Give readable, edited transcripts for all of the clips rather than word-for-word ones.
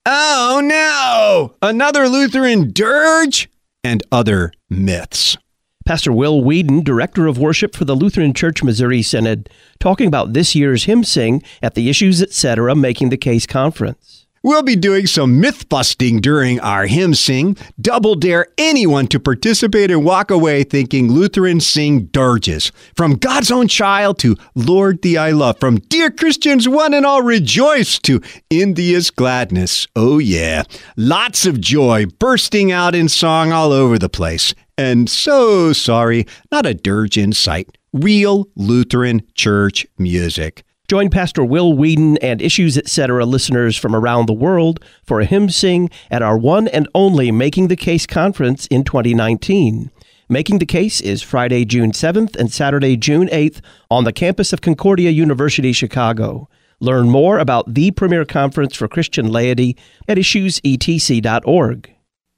Oh no! Another Lutheran dirge? And other myths. Pastor Will Whedon, Director of Worship for the Lutheran Church Missouri Synod, talking about this year's hymn sing at the Issues Etc. Making the Case Conference. We'll be doing some myth-busting during our hymn sing. Double dare anyone to participate and walk away thinking Lutherans sing dirges. From God's Own Child to Lord Thee I Love. From Dear Christians, one and all rejoice to In Thee is Gladness. Oh yeah, lots of joy bursting out in song all over the place. And so sorry, not a dirge in sight. Real Lutheran church music. Join Pastor Will Whedon and Issues Etc. listeners from around the world for a hymn sing at our one and only Making the Case conference in 2019. Making the Case is Friday, June 7th and Saturday, June 8th on the campus of Concordia University, Chicago. Learn more about the premier conference for Christian laity at issuesetc.org.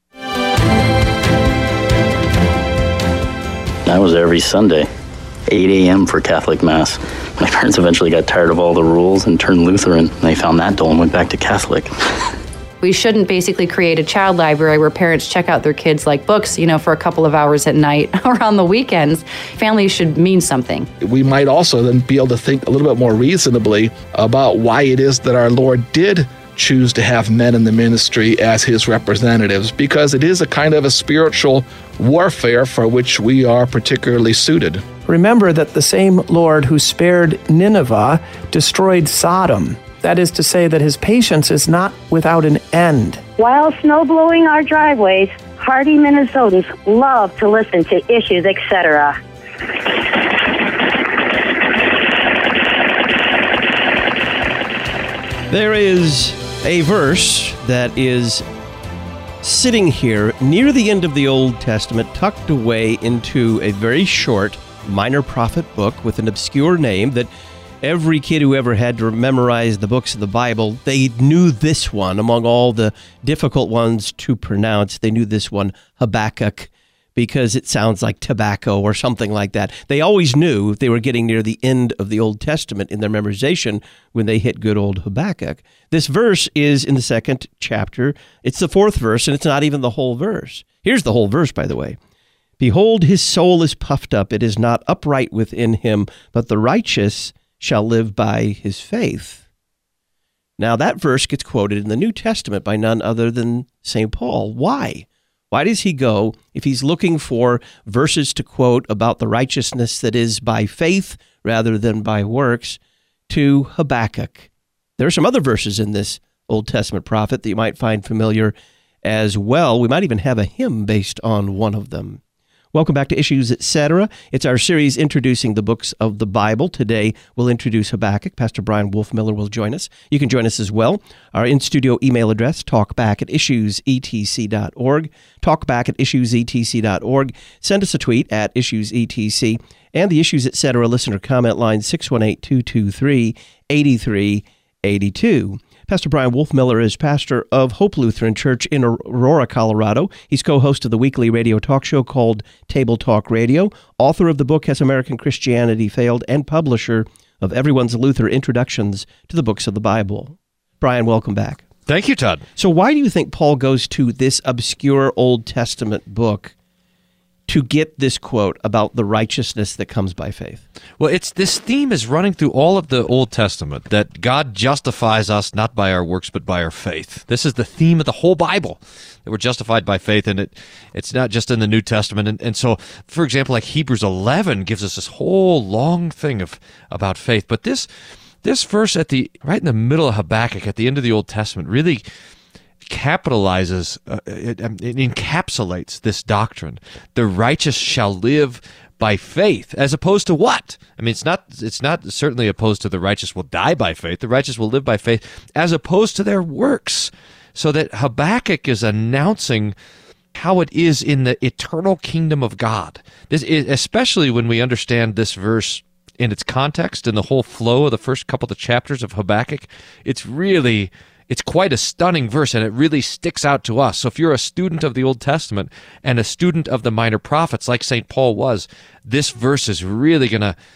I was there every Sunday, 8 a.m. for Catholic Mass. My parents eventually got tired of all the rules and turned Lutheran. They found that dull and went back to Catholic. We shouldn't basically create a child library where parents check out their kids like books, for a couple of hours at night or on the weekends. Families should mean something. We might also then be able to think a little bit more reasonably about why it is that our Lord did choose to have men in the ministry as his representatives, because it is a kind of a spiritual warfare for which we are particularly suited. Remember that the same Lord who spared Nineveh destroyed Sodom. That is to say that his patience is not without an end. While snow blowing our driveways, hardy Minnesotans love to listen to Issues Etc. There is a verse that is sitting here near the end of the Old Testament, tucked away into a very short minor prophet book with an obscure name that every kid who ever had to memorize the books of the Bible, they knew this one among all the difficult ones to pronounce. They knew this one, Habakkuk, because it sounds like tobacco or something like that. They always knew they were getting near the end of the Old Testament in their memorization when they hit good old Habakkuk. This verse is in the second chapter. It's the fourth verse, and it's not even the whole verse. Here's the whole verse, by the way. Behold, his soul is puffed up. It is not upright within him, but the righteous shall live by his faith. Now, that verse gets quoted in the New Testament by none other than St. Paul. Why? Why does he go, if he's looking for verses to quote about the righteousness that is by faith rather than by works, to Habakkuk? There are some other verses in this Old Testament prophet that you might find familiar as well. We might even have a hymn based on one of them. Welcome back to Issues Etc. It's our series introducing the books of the Bible. Today, we'll introduce Habakkuk. Pastor Brian Wolfmiller will join us. You can join us as well. Our in-studio email address, talkback@issuesetc.org, talkback@issuesetc.org. Send us a tweet at IssuesETC, and the Issues Etc. listener comment line, 618-223-8382. Pastor Brian Wolfmiller is pastor of Hope Lutheran Church in Aurora, Colorado. He's co-host of the weekly radio talk show called Table Talk Radio, author of the book Has American Christianity Failed?, and publisher of Everyone's Luther Introductions to the Books of the Bible. Brian, welcome back. Thank you, Todd. So why do you think Paul goes to this obscure Old Testament book to get this quote about the righteousness that comes by faith? Well, this theme is running through all of the Old Testament, that God justifies us not by our works, but by our faith. This is the theme of the whole Bible, that we're justified by faith, and it's not just in the New Testament. And so, for example, like Hebrews 11 gives us this whole long thing about faith. But this verse right in the middle of Habakkuk, at the end of the Old Testament, really capitalizes, it encapsulates this doctrine. The righteous shall live by faith, as opposed to what? I mean, it's not certainly opposed to the righteous will die by faith. The righteous will live by faith, as opposed to their works. So that Habakkuk is announcing how it is in the eternal kingdom of God. This is, especially when we understand this verse in its context and the whole flow of the first couple of chapters of Habakkuk, it's quite a stunning verse, and it really sticks out to us. So if you're a student of the Old Testament and a student of the minor prophets, like St. Paul was, this verse is really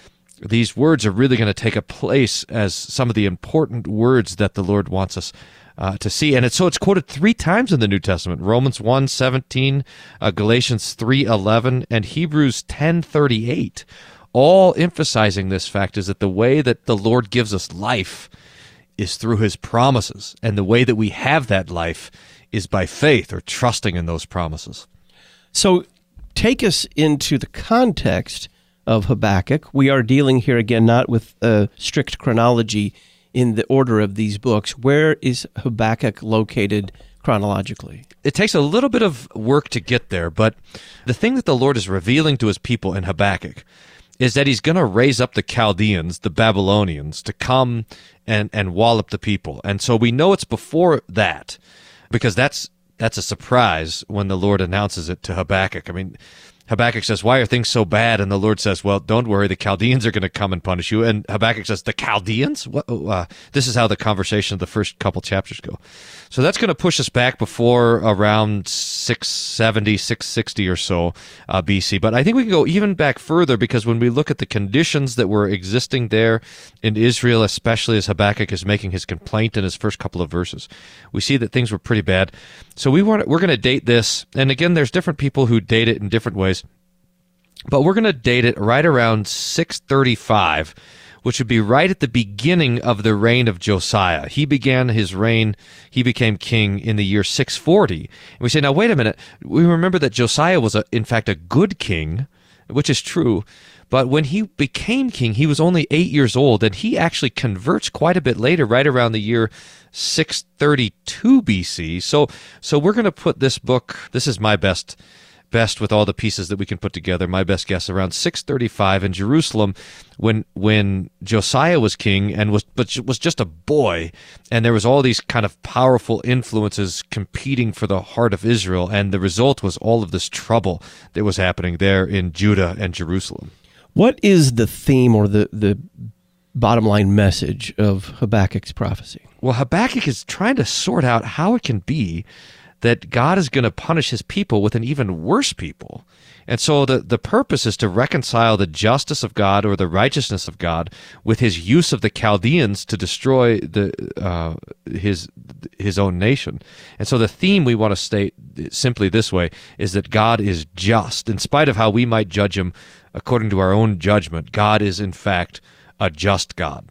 these words are really going to take a place as some of the important words that the Lord wants us to see. And it's quoted 3 times in the New Testament: Romans 1:17, Galatians 3:11, and Hebrews 10:38. All emphasizing this fact is that the way that the Lord gives us life is through his promises, and the way that we have that life is by faith or trusting in those promises. So take us into the context of Habakkuk. We are dealing here again not with a strict chronology in the order of these books. Where is Habakkuk located chronologically? It takes a little bit of work to get there, but the thing that the Lord is revealing to his people in Habakkuk is that he's going to raise up the Chaldeans, the Babylonians, to come and wallop the people. And so we know it's before that, because that's a surprise when the Lord announces it to Habakkuk. I mean, Habakkuk says, "Why are things so bad?" And the Lord says, "Well, don't worry, the Chaldeans are going to come and punish you." And Habakkuk says, "The Chaldeans?" This is how the conversation of the first couple chapters go. So that's going to push us back before around 670, 660 or so BC. But I think we can go even back further, because when we look at the conditions that were existing there in Israel, especially as Habakkuk is making his complaint in his first couple of verses, we see that things were pretty bad. So we're going to date this. And again, there's different people who date it in different ways. But we're going to date it right around 635, which would be right at the beginning of the reign of Josiah. He began his reign, he became king in the year 640. And we say, now wait a minute, we remember that Josiah was in fact a good king, which is true, but when he became king, he was only 8 years old, and he actually converts quite a bit later, right around the year 632 BC. So we're going to put this book, this is my best with all the pieces that we can put together, my best guess, around 635 in Jerusalem, when Josiah was king and was just a boy, and there was all these kind of powerful influences competing for the heart of Israel, and the result was all of this trouble that was happening there in Judah and Jerusalem. What is the theme or the bottom line message of Habakkuk's prophecy? Well, Habakkuk is trying to sort out how it can be that God is going to punish his people with an even worse people. And so the purpose is to reconcile the justice of God, or the righteousness of God, with his use of the Chaldeans to destroy his own nation. And so the theme we want to state simply this way is that God is just. In spite of how we might judge him according to our own judgment, God is in fact a just God.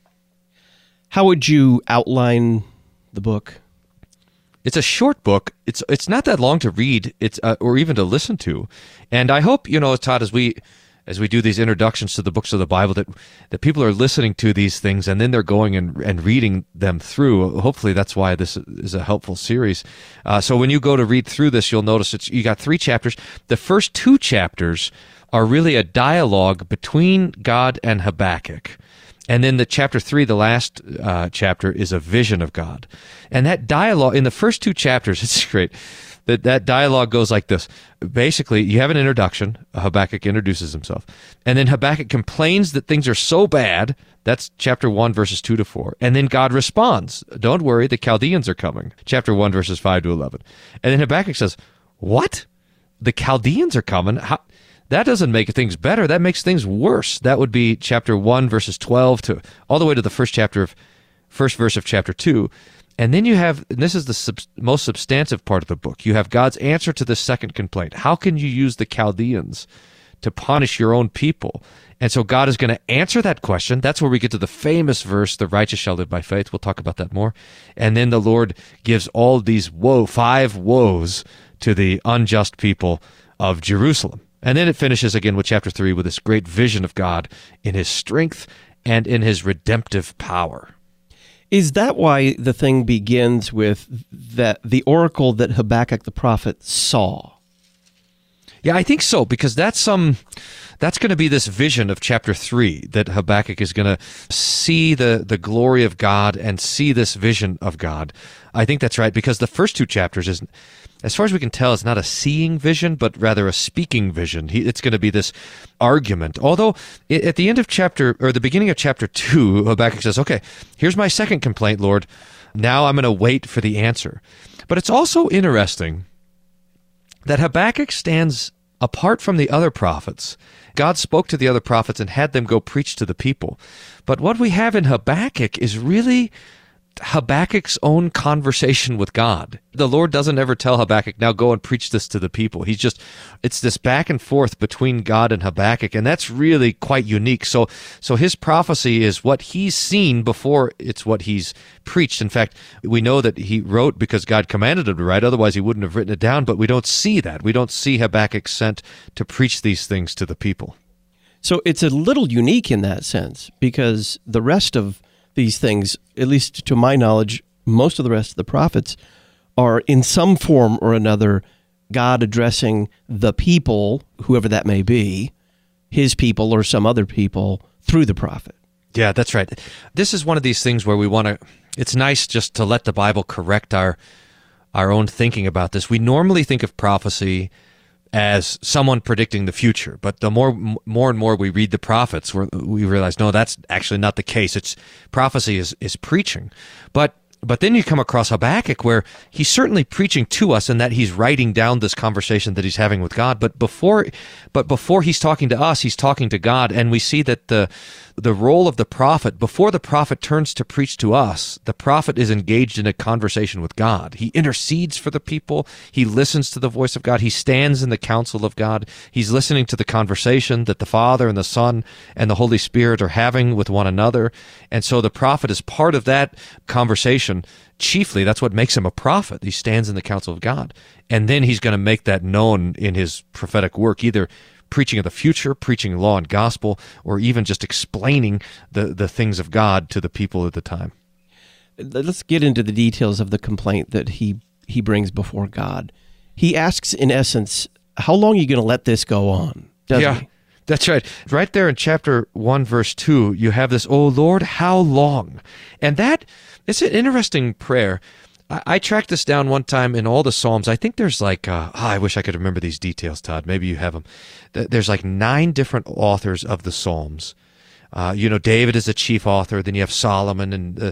How would you outline the book? It's a short book. It's not that long to read. Or even to listen to. And I hope, Todd, as we do these introductions to the books of the Bible, that people are listening to these things and then they're going and reading them through. Hopefully that's why this is a helpful series. So when you go to read through this, you'll notice you got 3 chapters. The first 2 chapters are really a dialogue between God and Habakkuk. And then the chapter 3, the last chapter, is a vision of God. And that dialogue, in the first 2 chapters, it's great. That dialogue goes like this. Basically, you have an introduction. Habakkuk introduces himself. And then Habakkuk complains that things are so bad. That's chapter 1, verses 2 to 4. And then God responds, "Don't worry, the Chaldeans are coming." Chapter 1, verses 5 to 11. And then Habakkuk says, "What? The Chaldeans are coming? How? That doesn't make things better. That makes things worse." That would be chapter 1, verses 12 to all the way to the first verse of chapter 2. And then you have, and this is the most substantive part of the book, you have God's answer to the second complaint. How can you use the Chaldeans to punish your own people? And so God is going to answer that question. That's where we get to the famous verse, "The righteous shall live by faith." We'll talk about that more. And then the Lord gives all these 5 woes to the unjust people of Jerusalem. And then it finishes again with chapter 3 with this great vision of God in his strength and in his redemptive power. Is that why the thing begins with the oracle that Habakkuk the prophet saw? Yeah, I think so, because that's going to be this vision of chapter 3, that Habakkuk is going to see the glory of God and see this vision of God. I think that's right, because the first 2 chapters is, as far as we can tell, it's not a seeing vision, but rather a speaking vision. It's going to be this argument. Although at the end of the beginning of chapter 2, Habakkuk says, "Okay, here's my second complaint, Lord. Now I'm going to wait for the answer." But it's also interesting that Habakkuk stands apart from the other prophets. God spoke to the other prophets and had them go preach to the people. But what we have in Habakkuk is really Habakkuk's own conversation with God. The Lord doesn't ever tell Habakkuk, now go and preach this to the people. It's this back and forth between God and Habakkuk, and that's really quite unique. So his prophecy is what he's seen before it's what he's preached. In fact, we know that he wrote because God commanded him to write, otherwise he wouldn't have written it down, but we don't see that. We don't see Habakkuk sent to preach these things to the people. So it's a little unique in that sense, because the rest of these things, at least to my knowledge, most of the rest of the prophets are in some form or another God addressing the people, whoever that may be, his people or some other people, through the prophet. Yeah, that's right. This is one of these things where we want to, it's nice just to let the Bible correct our own thinking about this. We normally think of prophecy as someone predicting the future, but the more and more we read the prophets, we realize, no, that's actually not the case. It's prophecy is preaching. But then you come across Habakkuk, where he's certainly preaching to us in that he's writing down this conversation that he's having with God. But before he's talking to us, he's talking to God, and we see that the role of the prophet, before the prophet turns to preach to us, the prophet is engaged in a conversation with God. He intercedes for the people. He listens to the voice of God. He stands in the counsel of God. He's listening to the conversation that the Father and the Son and the Holy Spirit are having with one another. And so the prophet is part of that conversation. Chiefly, that's what makes him a prophet. He stands in the counsel of God. And then he's going to make that known in his prophetic work, either preaching of the future, preaching law and gospel, or even just explaining the things of God to the people at the time. Let's get into the details of the complaint that he brings before God. He asks, in essence, how long are you going to let this go on? Doesn't he? That's right. Right there in chapter 1, verse 2, you have this, "O Lord, how long?" And it's an interesting prayer. I tracked this down one time in all the Psalms. I think there's like, I wish I could remember these details, Todd. Maybe you have them. There's like 9 different authors of the Psalms. David is the chief author. Then you have Solomon and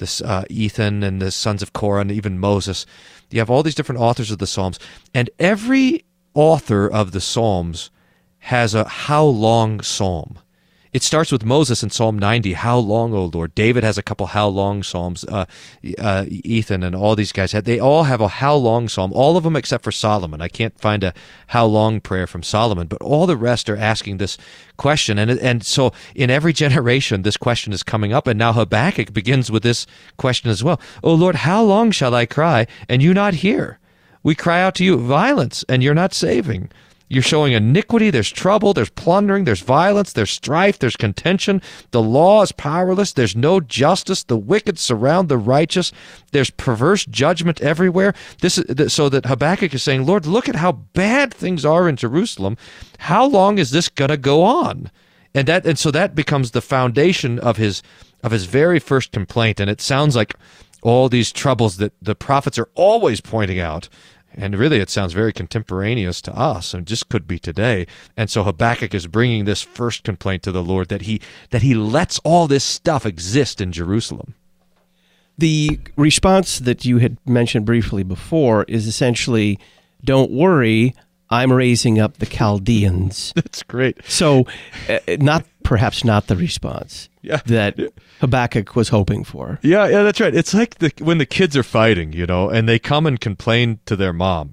Ethan and the sons of Korah and even Moses. You have all these different authors of the Psalms. And every author of the Psalms has a how long psalm. It starts with Moses in Psalm 90, how long, O Lord? David has a couple how long psalms. Ethan and all these guys, they all have a how long psalm, all of them except for Solomon. I can't find a how long prayer from Solomon, but all the rest are asking this question. And so in every generation, this question is coming up, and now Habakkuk begins with this question as well. O Lord, how long shall I cry, and you not hear? We cry out to you, violence, and you're not saving. You're showing iniquity, there's trouble, there's plundering, there's violence, there's strife, there's contention. The law is powerless, there's no justice, the wicked surround the righteous, there's perverse judgment everywhere. So that Habakkuk is saying, Lord, look at how bad things are in Jerusalem. How long is this going to go on? And so that becomes the foundation of his very first complaint. And it sounds like all these troubles that the prophets are always pointing out. And really, it sounds very contemporaneous to us, and just could be today. And so Habakkuk is bringing this first complaint to the Lord, that he lets all this stuff exist in Jerusalem. The response that you had mentioned briefly before is essentially, don't worry, I'm raising up the Chaldeans. That's great. So perhaps not the response that Habakkuk was hoping for. Yeah, that's right. It's like when the kids are fighting, and they come and complain to their mom,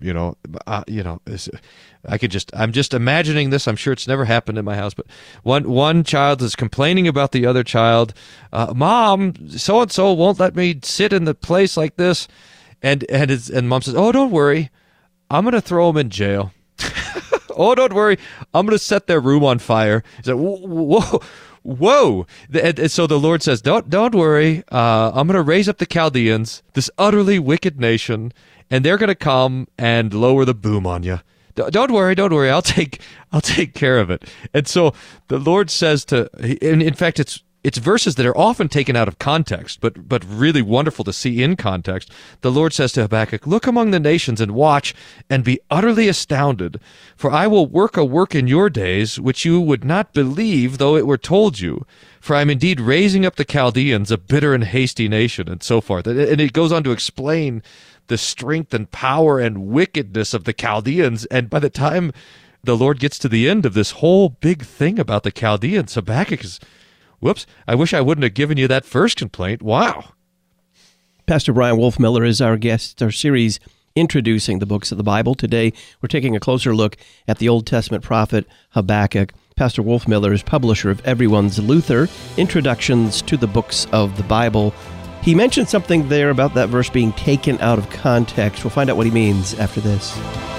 I'm just imagining this. I'm sure it's never happened in my house, but one child is complaining about the other child. Mom, so-and-so won't let me sit in the place like this. And mom says, oh, don't worry. I'm going to throw him in jail. Oh, don't worry. I'm going to set their room on fire. He's like, whoa. And so the Lord says, don't worry. I'm going to raise up the Chaldeans, this utterly wicked nation, and they're going to come and lower the boom on you. Don't worry. I'll take care of it. And so the Lord says in fact, it's verses that are often taken out of context, but really wonderful to see in context. The Lord says to Habakkuk, look among the nations and watch and be utterly astounded, for I will work a work in your days which you would not believe though it were told you. For I am indeed raising up the Chaldeans, a bitter and hasty nation, and so forth. And it goes on to explain the strength and power and wickedness of the Chaldeans. And by the time the Lord gets to the end of this whole big thing about the Chaldeans, Habakkuk is, whoops, I wish I wouldn't have given you that first complaint. Wow. Pastor Brian Wolfmueller is our guest. It's our series introducing the books of the Bible. Today, we're taking a closer look at the Old Testament prophet Habakkuk. Pastor Wolfmueller is publisher of Everyone's Luther, Introductions to the Books of the Bible. He mentioned something there about that verse being taken out of context. We'll find out what he means after this.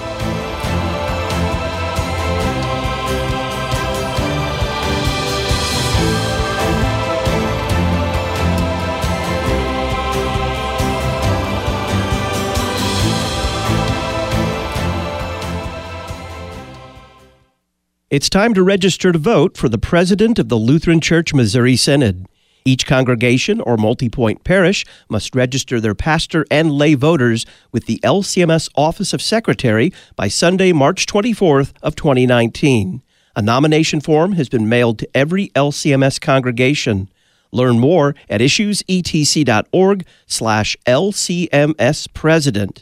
It's time to register to vote for the president of the Lutheran Church Missouri Synod. Each congregation or multi-point parish must register their pastor and lay voters with the LCMS Office of Secretary by Sunday, March 24th of 2019. A nomination form has been mailed to every LCMS congregation. Learn more at issuesetc.org/LCMS-president.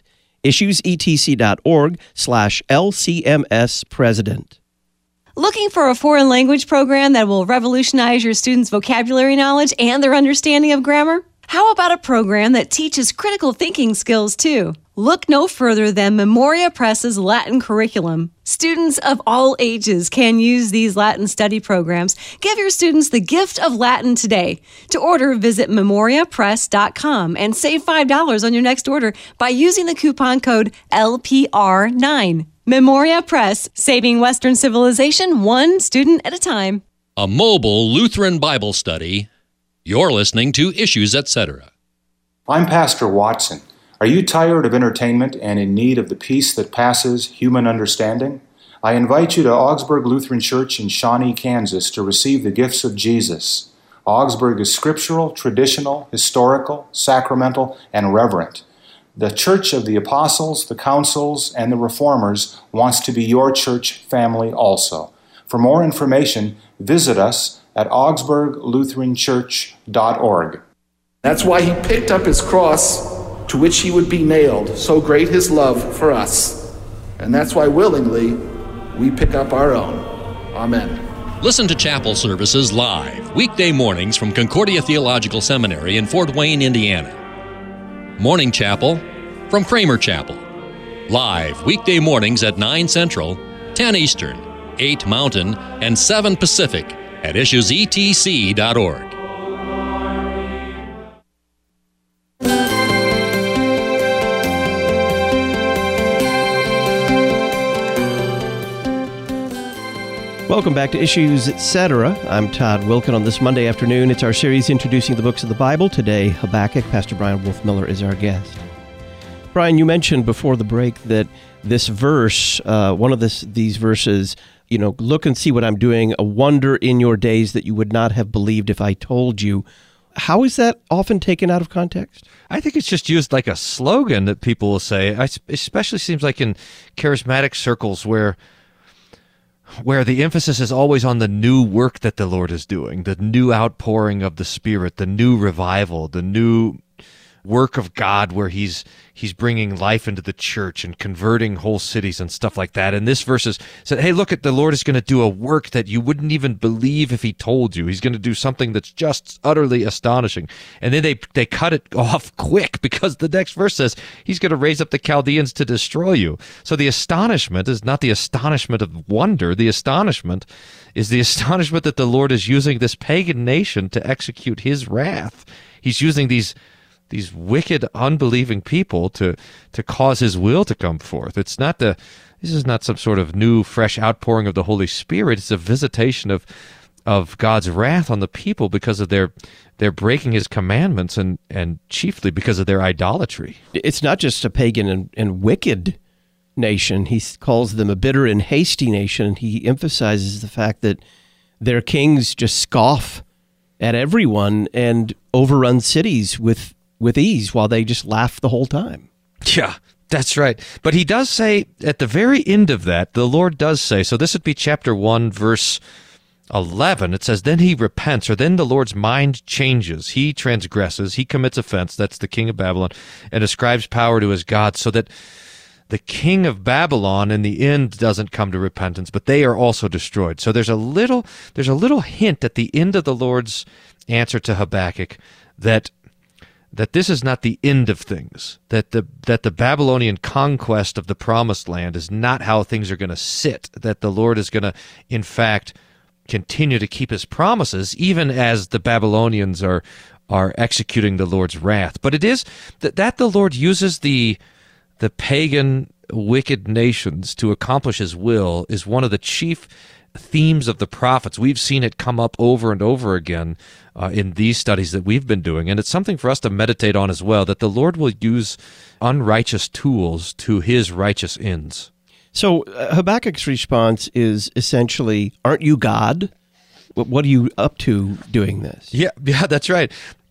issuesetc.org/LCMS-president. Looking for a foreign language program that will revolutionize your students' vocabulary knowledge and their understanding of grammar? How about a program that teaches critical thinking skills too? Look no further than Memoria Press's Latin curriculum. Students of all ages can use these Latin study programs. Give your students the gift of Latin today. To order, visit memoriapress.com and save $5 on your next order by using the coupon code LPR9. Memoria Press, saving Western civilization one student at a time. A mobile Lutheran Bible study. You're listening to Issues, Etc. I'm Pastor Watson. Are you tired of entertainment and in need of the peace that passes human understanding? I invite you to Augsburg Lutheran Church in Shawnee, Kansas to receive the gifts of Jesus. Augsburg is scriptural, traditional, historical, sacramental, and reverent. The Church of the Apostles, the Councils, and the Reformers wants to be your church family also. For more information, visit us at augsburglutheranchurch.org. That's why he picked up his cross to which he would be nailed. So great his love for us. And that's why willingly we pick up our own. Amen. Listen to chapel services live, weekday mornings from Concordia Theological Seminary in Fort Wayne, Indiana. Morning Chapel from Kramer Chapel. Live weekday mornings at 9 Central, 10 Eastern, 8 Mountain, and 7 Pacific at issuesetc.org. Welcome back to Issues, Etc. I'm Todd Wilken. On this Monday afternoon, it's our series introducing the books of the Bible. Today, Habakkuk. Pastor Brian Wolfmueller is our guest. Brian, you mentioned before the break that this verse, one of these verses, look and see what I'm doing, a wonder in your days that you would not have believed if I told you. How is that often taken out of context? I think it's just used like a slogan that people will say. Especially seems like in charismatic circles where the emphasis is always on the new work that the Lord is doing, the new outpouring of the Spirit, the new revival, the new work of God where he's bringing life into the church and converting whole cities and stuff like that. And this verse said, hey, look, the Lord is going to do a work that you wouldn't even believe if he told you. He's going to do something that's just utterly astonishing. And then they cut it off quick because the next verse says he's going to raise up the Chaldeans to destroy you. So the astonishment is not the astonishment of wonder. The astonishment is the astonishment that the Lord is using this pagan nation to execute his wrath. He's using these wicked, unbelieving people to cause his will to come forth. This is not some sort of new, fresh outpouring of the Holy Spirit. It's a visitation of God's wrath on the people because of their breaking his commandments and chiefly because of their idolatry. It's not just a pagan and wicked nation. He calls them a bitter and hasty nation. He emphasizes the fact that their kings just scoff at everyone and overrun cities with ease while they just laugh the whole time. Yeah, that's right. But he does say at the very end of that, the Lord does say, so this would be chapter 1, verse 11. It says, then he repents, or then the Lord's mind changes. He transgresses, he commits offense, that's the king of Babylon, and ascribes power to his God, so that the king of Babylon in the end doesn't come to repentance, but they are also destroyed. So there's a little hint at the end of the Lord's answer to Habakkuk that that this is not the end of things, that the Babylonian conquest of the promised land is not how things are going to sit, that the Lord is going to, in fact, continue to keep his promises, even as the Babylonians are executing the Lord's wrath. But it is that the Lord uses the pagan, wicked nations to accomplish his will is one of the chief themes of the prophets. We've seen it come up over and over again in these studies that we've been doing, and it's something for us to meditate on as well, that the Lord will use unrighteous tools to his righteous ends. So Habakkuk's response is essentially, aren't you God? What are you up to doing this? Yeah, that's right.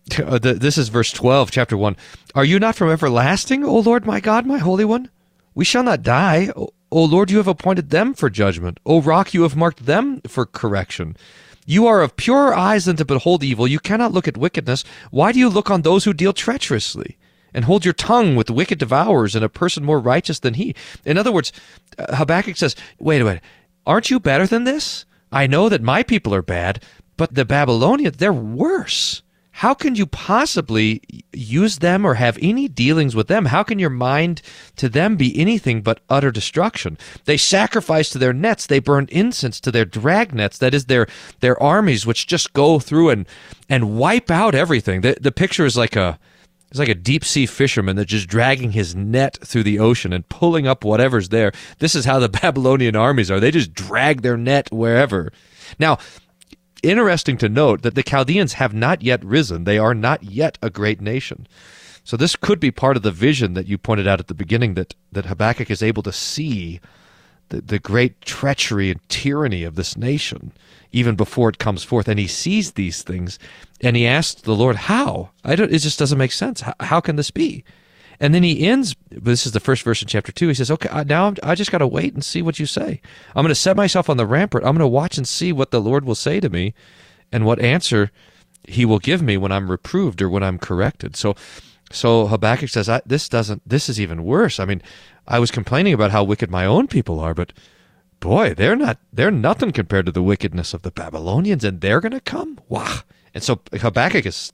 This is verse 12, chapter 1. Are you not from everlasting, O Lord my God, my Holy One? We shall not die. O Lord, you have appointed them for judgment. O Rock, you have marked them for correction. You are of purer eyes than to behold evil. You cannot look at wickedness. Why do you look on those who deal treacherously? And hold your tongue with wicked devourers and a person more righteous than he. In other words, Habakkuk says, wait, aren't you better than this? I know that my people are bad, but the Babylonians, they're worse. How can you possibly use them or have any dealings with them? How can your mind to them be anything but utter destruction? They sacrifice to their nets. They burn incense to their drag nets. That is their armies, which just go through and wipe out everything. The picture is like a deep sea fisherman that's just dragging his net through the ocean and pulling up whatever's there. This is how the Babylonian armies are. They just drag their net wherever. Now, interesting to note that the Chaldeans have not yet risen. They are not yet a great nation. So this could be part of the vision that you pointed out at the beginning, that Habakkuk is able to see the great treachery and tyranny of this nation even before it comes forth. And he sees these things, and he asks the Lord, how? It just doesn't make sense. How can this be? And then he ends, this is the first verse in chapter 2, he says, okay, now I just got to wait and see what you say. I'm going to set myself on the rampart. I'm going to watch and see what the Lord will say to me and what answer he will give me when I'm reproved or when I'm corrected. So Habakkuk says, this is even worse. I mean, I was complaining about how wicked my own people are, but boy, they're nothing compared to the wickedness of the Babylonians, and they're going to come? Wow. And so Habakkuk is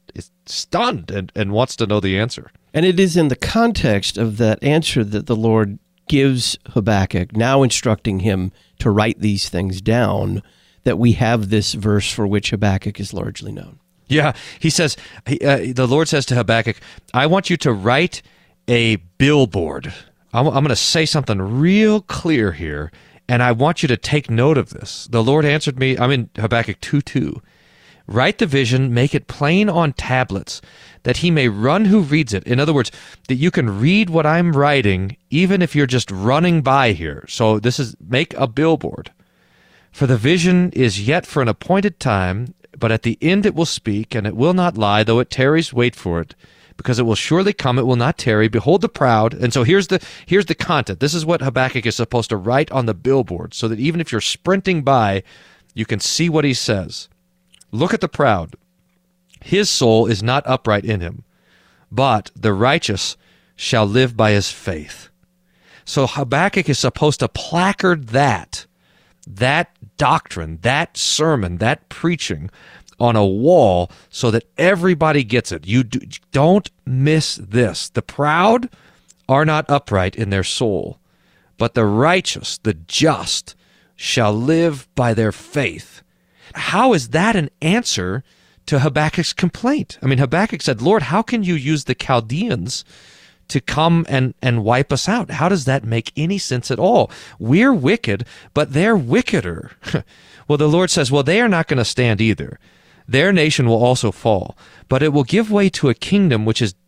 stunned and wants to know the answer. And it is in the context of that answer that the Lord gives Habakkuk, now instructing him to write these things down, that we have this verse for which Habakkuk is largely known. Yeah, he says, the Lord says to Habakkuk, I want you to write a billboard. I'm going to say something real clear here, and I want you to take note of this. The Lord answered me, I'm in Habakkuk 2:2. Write the vision, make it plain on tablets, that he may run who reads it. In other words, that you can read what I'm writing, even if you're just running by here. So this is, make a billboard. For the vision is yet for an appointed time, but at the end it will speak, and it will not lie, though it tarries, wait for it, because it will surely come, it will not tarry. Behold the proud. And so here's the content. This is what Habakkuk is supposed to write on the billboard, so that even if you're sprinting by, you can see what he says. Look at the proud. His soul is not upright in him, but the righteous shall live by his faith. So Habakkuk is supposed to placard that doctrine, that sermon, that preaching on a wall so that everybody gets it. You don't miss this. The proud are not upright in their soul, but the righteous, the just, shall live by their faith. How is that an answer to Habakkuk's complaint? I mean, Habakkuk said, Lord, how can you use the Chaldeans to come and wipe us out? How does that make any sense at all? We're wicked, but they're wickeder. Well, the Lord says, well, they are not going to stand either. Their nation will also fall, but it will give way to a kingdom which is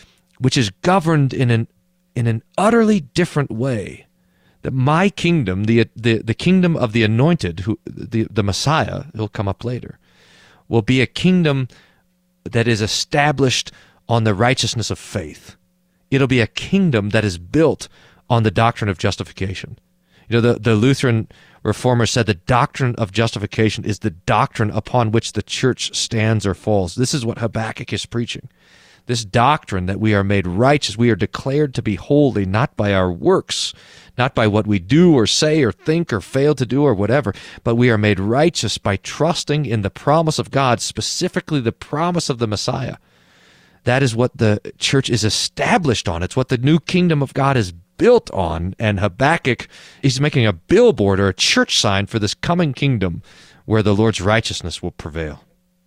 governed in an utterly different way. That my kingdom, the kingdom of the anointed, the Messiah, who'll come up later, will be a kingdom that is established on the righteousness of faith. It'll be a kingdom that is built on the doctrine of justification. You know, the Lutheran reformers said the doctrine of justification is the doctrine upon which the church stands or falls. This is what Habakkuk is preaching. This doctrine that we are made righteous, we are declared to be holy, not by our works, not by what we do or say or think or fail to do or whatever, but we are made righteous by trusting in the promise of God, specifically the promise of the Messiah. That is what the church is established on. It's what the new kingdom of God is built on. And Habakkuk is making a billboard or a church sign for this coming kingdom where the Lord's righteousness will prevail.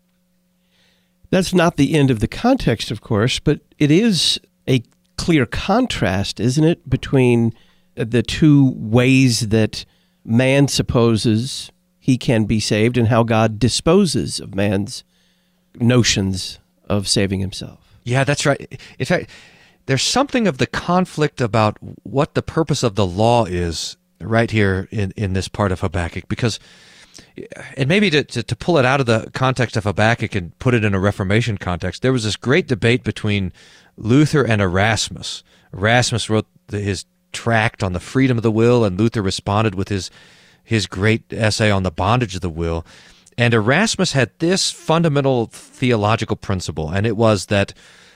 That's not the end of the context, of course, but it is a clear contrast, isn't it, between the two ways that man supposes he can be saved and how God disposes of man's notions of saving himself. Yeah, that's right. In fact, there's something of the conflict about what the purpose of the law is right here in this part of Habakkuk, because, and maybe to pull it out of the context of Habakkuk and put it in a Reformation context, there was this great debate between Luther and Erasmus. Erasmus wrote his tract on the freedom of the will, and Luther responded with his great essay on the bondage of the will. And Erasmus had this fundamental theological principle, and it was that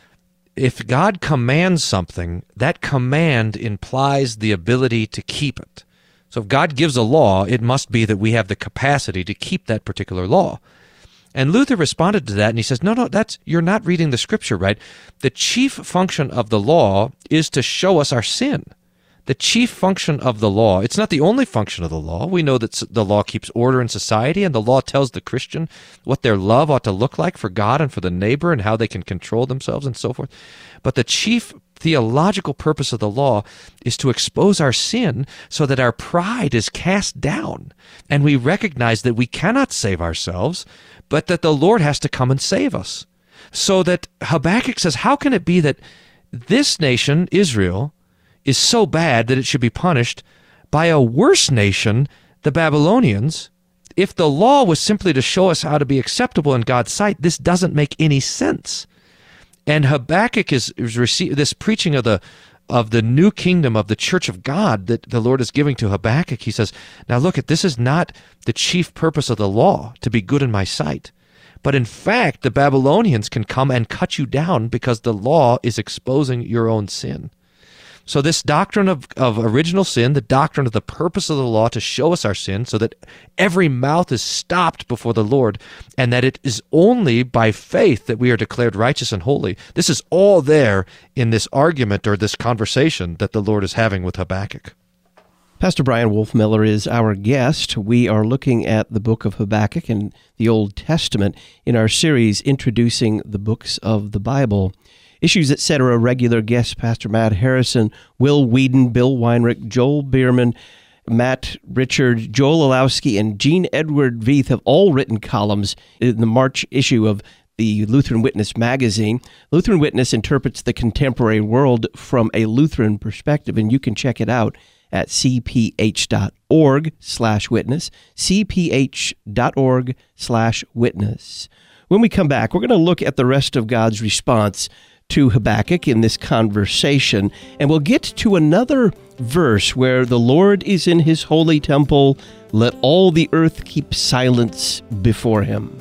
if God commands something, that command implies the ability to keep it. So if God gives a law, it must be that we have the capacity to keep that particular law. And Luther responded to that, and he says, no, you're not reading the Scripture right. The chief function of the law is to show us our sin. The chief function of the law, it's not the only function of the law. We know that the law keeps order in society, and the law tells the Christian what their love ought to look like for God and for the neighbor and how they can control themselves and so forth. But the chief theological purpose of the law is to expose our sin so that our pride is cast down, and we recognize that we cannot save ourselves, but that the Lord has to come and save us. So that Habakkuk says, how can it be that this nation, Israel, is so bad that it should be punished by a worse nation, the Babylonians? If the law was simply to show us how to be acceptable in God's sight, this doesn't make any sense. And Habakkuk is receiving this preaching of the new kingdom of the church of God that the Lord is giving to Habakkuk. He says, now look, this is not the chief purpose of the law, to be good in my sight. But in fact, the Babylonians can come and cut you down because the law is exposing your own sin. So this doctrine of original sin, the doctrine of the purpose of the law to show us our sin so that every mouth is stopped before the Lord, and that it is only by faith that we are declared righteous and holy. This is all there in this argument or this conversation that the Lord is having with Habakkuk. Pastor Brian Wolfmiller is our guest. We are looking at the book of Habakkuk in the Old Testament in our series introducing the books of the Bible. Issues, Etc. regular guests Pastor Matt Harrison, Will Whedon, Bill Weinrich, Joel Bierman, Matt Richard, Joel Olowski, and Gene Edward Veith have all written columns in the March issue of the Lutheran Witness magazine. Lutheran Witness interprets the contemporary world from a Lutheran perspective, and you can check it out at cph.org/witness, cph.org/witness. When we come back, we're going to look at the rest of God's response to Habakkuk in this conversation, and we'll get to another verse where the Lord is in his holy temple. Let all the earth keep silence before him.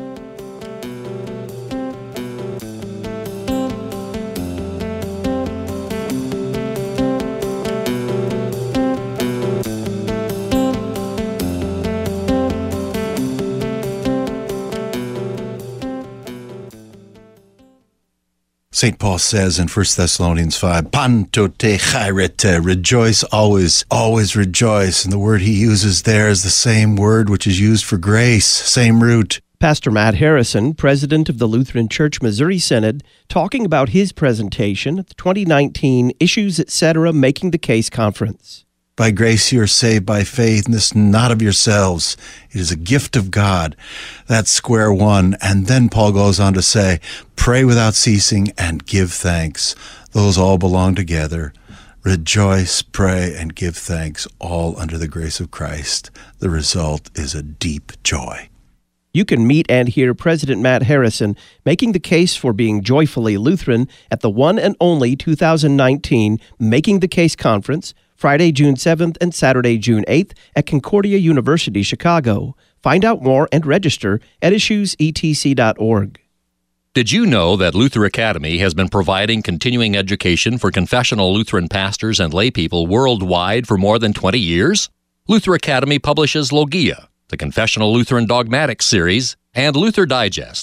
St. Paul says in 1 Thessalonians 5, Panto te chairete, rejoice always, always rejoice. And the word he uses there is the same word which is used for grace, same root. Pastor Matt Harrison, president of the Lutheran Church Missouri Synod, talking about his presentation at the 2019 Issues, Etc. Making the Case Conference. By grace you are saved by faith, and this not of yourselves. It is a gift of God. That's square one. And then Paul goes on to say, pray without ceasing and give thanks. Those all belong together. Rejoice, pray, and give thanks, all under the grace of Christ. The result is a deep joy. You can meet and hear President Matt Harrison making the case for being joyfully Lutheran at the one and only 2019 Making the Case Conference, Friday, June 7th and Saturday, June 8th at Concordia University, Chicago. Find out more and register at issuesetc.org. Did you know that Luther Academy has been providing continuing education for confessional Lutheran pastors and laypeople worldwide for more than 20 years? Luther Academy publishes Logia, the Confessional Lutheran Dogmatics series, and Luther Digest.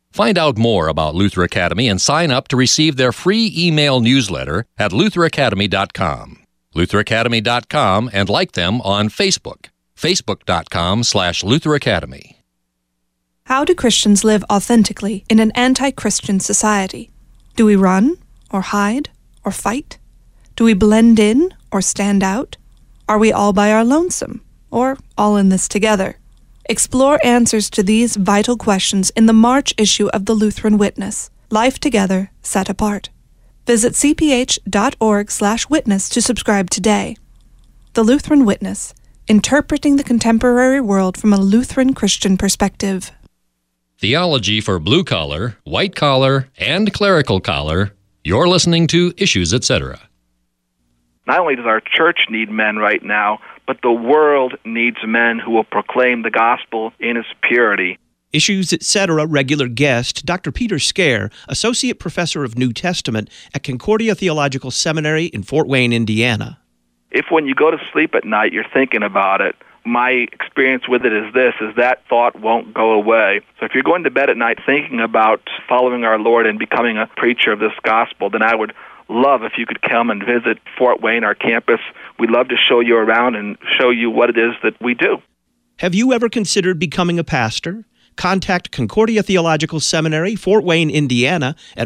Find out more about Luther Academy and sign up to receive their free email newsletter at lutheracademy.com. lutheracademy.com, and like them on Facebook, facebook.com/Luther Academy. How do Christians live authentically in an anti-Christian society? Do we run, or hide, or fight? Do we blend in, or stand out? Are we all by our lonesome, or all in this together? Explore answers to these vital questions in the March issue of the Lutheran Witness, Life Together, Set Apart. Visit cph.org/witness to subscribe today. The Lutheran Witness, interpreting the contemporary world from a Lutheran Christian perspective. Theology for blue collar, white collar, and clerical collar. You're listening to Issues, Etc. Not only does our church need men right now, but the world needs men who will proclaim the gospel in its purity. Issues, Etc. regular guest, Dr. Peter Scare, Associate Professor of New Testament at Concordia Theological Seminary in Fort Wayne, Indiana. If when you go to sleep at night you're thinking about it, my experience with it is that thought won't go away. So if you're going to bed at night thinking about following our Lord and becoming a preacher of this gospel, then I would love if you could come and visit Fort Wayne, our campus. We'd love to show you around and show you what it is that we do. Have you ever considered becoming a pastor? Contact Concordia Theological Seminary, Fort Wayne, Indiana at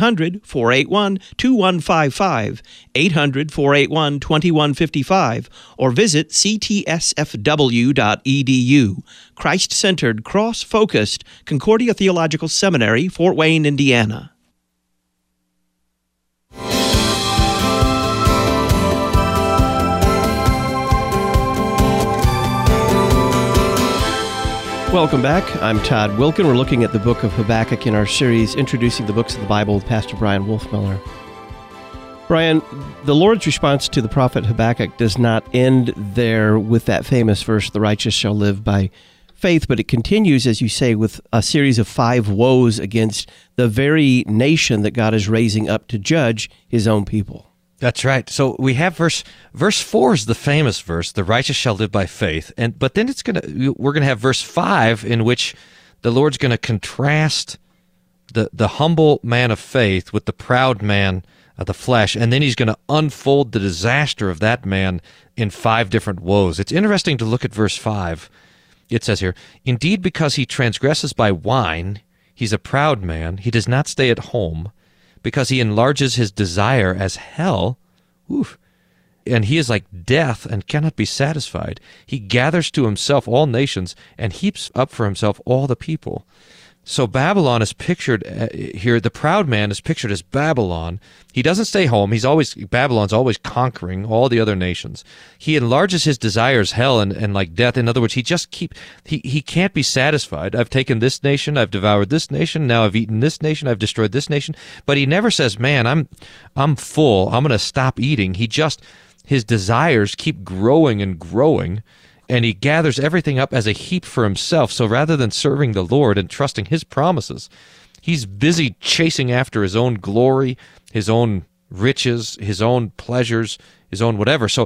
1-800-481-2155, 800-481-2155, or visit ctsfw.edu. Christ-centered, cross-focused Concordia Theological Seminary, Fort Wayne, Indiana. Welcome back. I'm Todd Wilkin. We're looking at the book of Habakkuk in our series Introducing the Books of the Bible with Pastor Brian Wolfmiller. Brian, the Lord's response to the prophet Habakkuk does not end there with that famous verse, the righteous shall live by faith, but it continues, as you say, with a series of 5 woes against the very nation that God is raising up to judge his own people. That's right. So we have verse 4 is the famous verse, the righteous shall live by faith. But then we're going to have verse 5 in which the Lord's going to contrast the humble man of faith with the proud man of the flesh, and then he's going to unfold the disaster of that man in 5 different woes. It's interesting to look at verse 5. It says here, "Indeed, because he transgresses by wine, he's a proud man, he does not stay at home, because he enlarges his desire as hell, and he is like death and cannot be satisfied. He gathers to himself all nations and heaps up for himself all the people." So Babylon is pictured here. The proud man is pictured as Babylon. He doesn't stay home. Babylon's always conquering all the other nations. He enlarges his desires hell and like death. In other words, he can't be satisfied. I've taken this nation, I've devoured this nation, now I've eaten this nation, I've destroyed this nation. But he never says, man, I'm full, I'm going to stop eating. His desires keep growing and growing. And he gathers everything up as a heap for himself. So rather than serving the Lord and trusting his promises, he's busy chasing after his own glory, his own riches, his own pleasures, his own whatever. So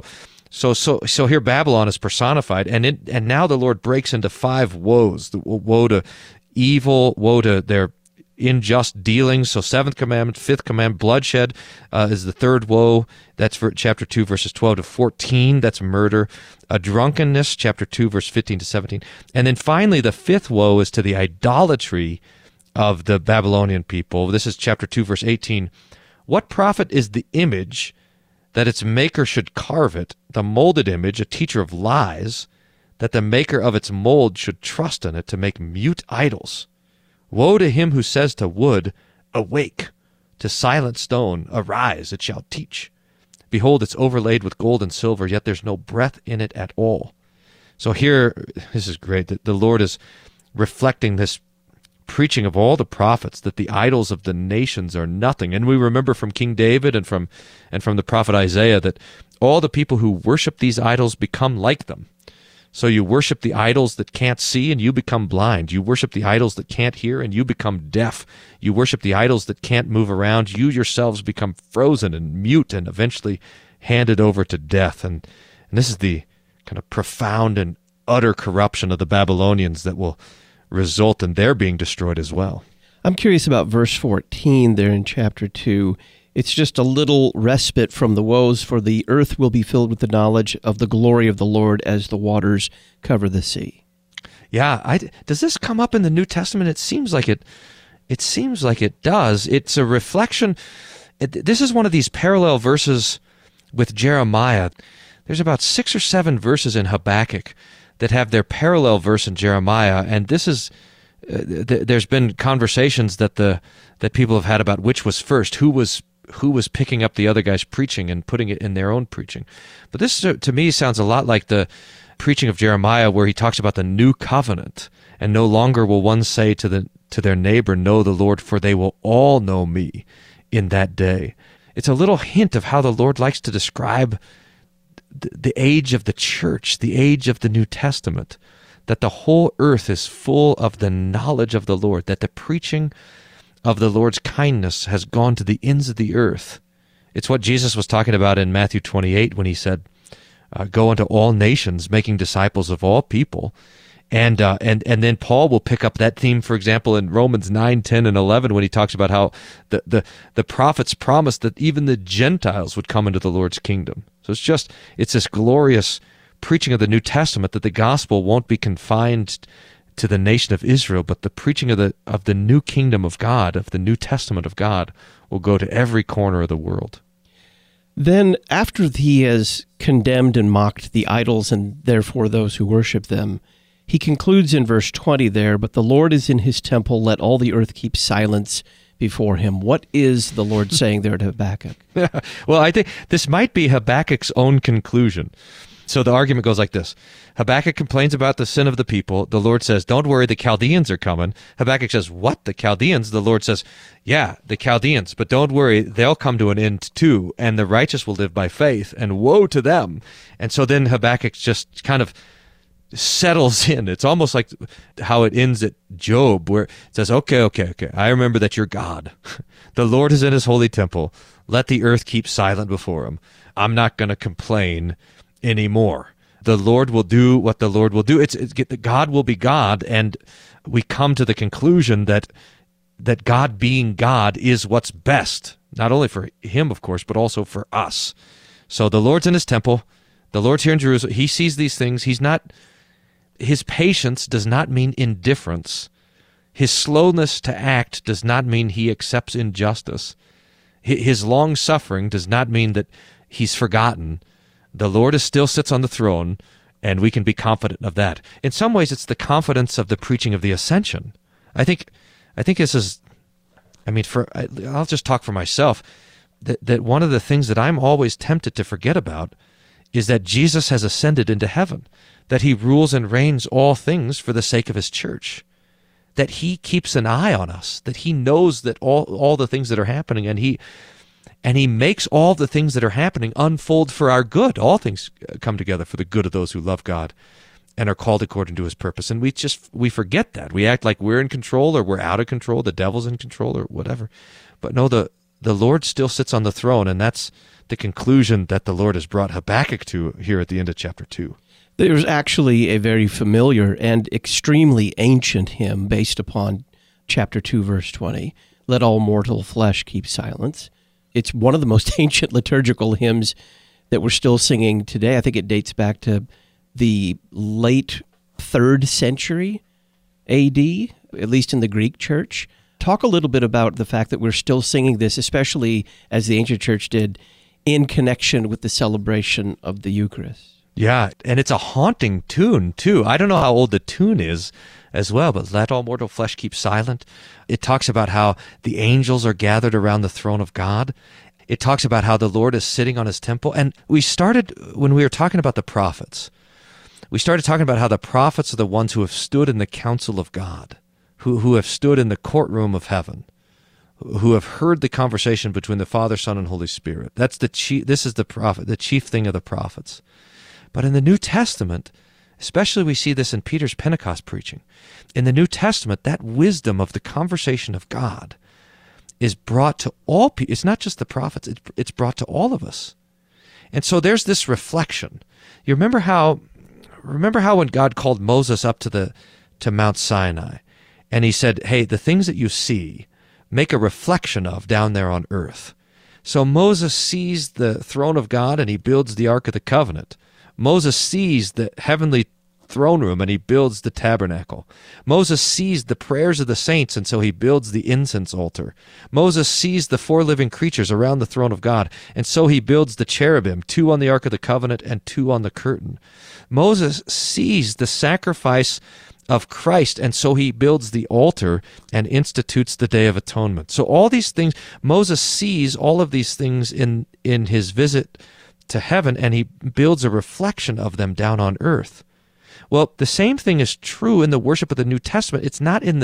here Babylon is personified, and now the Lord breaks into 5 woes: the woe to evil, woe to their unjust dealings. So 7th commandment, 5th commandment, bloodshed is the 3rd woe. That's for chapter 2, verses 12 to 14. That's murder. Drunkenness, chapter 2, verse 15 to 17. And then finally, the 5th woe is to the idolatry of the Babylonian people. This is chapter 2, verse 18. "What profit is the image that its maker should carve it, the molded image, a teacher of lies, that the maker of its mold should trust in it to make mute idols? Woe to him who says to wood, awake, to silent stone, arise, it shall teach. Behold, it's overlaid with gold and silver, yet there's no breath in it at all." So here, this is great, that the Lord is reflecting this preaching of all the prophets that the idols of the nations are nothing. And we remember from King David and from the prophet Isaiah that all the people who worship these idols become like them. So you worship the idols that can't see, and you become blind. You worship the idols that can't hear, and you become deaf. You worship the idols that can't move around. You yourselves become frozen and mute and eventually handed over to death. And this is the kind of profound and utter corruption of the Babylonians that will result in their being destroyed as well. I'm curious about verse 14 there in chapter 2. It's just a little respite from the woes, for the earth will be filled with the knowledge of the glory of the Lord as the waters cover the sea. Yeah, does this come up in the New Testament? It seems like it. It seems like it does. It's a reflection. This is one of these parallel verses with Jeremiah. There's about 6 or 7 verses in Habakkuk that have their parallel verse in Jeremiah, and this is. There's been conversations that people have had about which was first, who was picking up the other guy's preaching and putting it in their own preaching. But this to me sounds a lot like the preaching of Jeremiah, where he talks about the new covenant, and no longer will one say to their neighbor, "Know the Lord, for they will all know me in that day." It's a little hint of how the Lord likes to describe the age of the church, the age of the New Testament, that the whole earth is full of the knowledge of the Lord, that the preaching of the Lord's kindness has gone to the ends of the earth. It's what Jesus was talking about in Matthew 28 when he said, "Go unto all nations, making disciples of all people." And then Paul will pick up that theme, for example, in Romans 9, 10, and 11, when he talks about how the prophets promised that even the Gentiles would come into the Lord's kingdom. So it's this glorious preaching of the New Testament, that the gospel won't be confined to the nation of Israel, but the preaching of the new kingdom of God, of the New Testament of God, will go to every corner of the world. Then, after he has condemned and mocked the idols and therefore those who worship them, he concludes in verse 20 there, "But the Lord is in his temple, let all the earth keep silence before him." What is the Lord saying there to Habakkuk? Well, I think this might be Habakkuk's own conclusion. So the argument goes like this. Habakkuk complains about the sin of the people. The Lord says, "Don't worry, the Chaldeans are coming." Habakkuk says, "What, the Chaldeans?" The Lord says, "Yeah, the Chaldeans, but don't worry, they'll come to an end too, and the righteous will live by faith, and woe to them." And so then Habakkuk just kind of settles in. It's almost like how it ends at Job, where it says, okay, I remember that you're God. The Lord is in his holy temple. Let the earth keep silent before him. I'm not going to complain anymore. The Lord will do what the Lord will do. God will be God, and we come to the conclusion that God being God is what's best, not only for him, of course, but also for us. So the Lord's in his temple. The Lord's here in Jerusalem. He sees these things. His patience does not mean indifference. His slowness to act does not mean he accepts injustice. His long suffering does not mean that he's forgotten. The Lord still sits on the throne, and we can be confident of that. In some ways, it's the confidence of the preaching of the ascension. I think this is, I'll just talk for myself, that one of the things that I'm always tempted to forget about is that Jesus has ascended into heaven, that he rules and reigns all things for the sake of his church, that he keeps an eye on us, that he knows that all the things that are happening, and he makes all the things that are happening unfold for our good. All things come together for the good of those who love God and are called according to his purpose. And we forget that. We act like we're in control or we're out of control, the devil's in control or whatever. But no, the Lord still sits on the throne, and that's the conclusion that the Lord has brought Habakkuk to here at the end of chapter 2. There's actually a very familiar and extremely ancient hymn based upon chapter 2, verse 20, "Let all mortal flesh keep silence." It's one of the most ancient liturgical hymns that we're still singing today. I think it dates back to the late 3rd century AD, at least in the Greek church. Talk a little bit about the fact that we're still singing this, especially as the ancient church did, in connection with the celebration of the Eucharist. Yeah, and it's a haunting tune, too. I don't know how old the tune is as well, but "Let all mortal flesh keep silent." It talks about how the angels are gathered around the throne of God. It talks about how the Lord is sitting on his temple. And we started, when we were talking about the prophets, we started talking about how the prophets are the ones who have stood in the council of God, who have stood in the courtroom of heaven, who have heard the conversation between the Father, Son, and Holy Spirit. This is the chief thing of the prophets. But in the New Testament, especially we see this in Peter's Pentecost preaching, in the New Testament, that wisdom of the conversation of God is brought to all people. It's not just the prophets, it's brought to all of us. And so there's this reflection. You remember how when God called Moses up to Mount Sinai, And he said, hey, the things that you see, make a reflection of down there on earth. So Moses sees the throne of God and he builds the Ark of the Covenant. Moses sees the heavenly throne room and he builds the tabernacle. Moses sees the prayers of the saints and so he builds the incense altar. Moses sees the 4 living creatures around the throne of God and so he builds the cherubim, 2 on the Ark of the Covenant and 2 on the curtain. Moses sees the sacrifice of Christ, and so he builds the altar and institutes the Day of Atonement. So all these things, Moses sees all of these things in his visit to heaven, and he builds a reflection of them down on earth. Well, the same thing is true in the worship of the New Testament. It's not in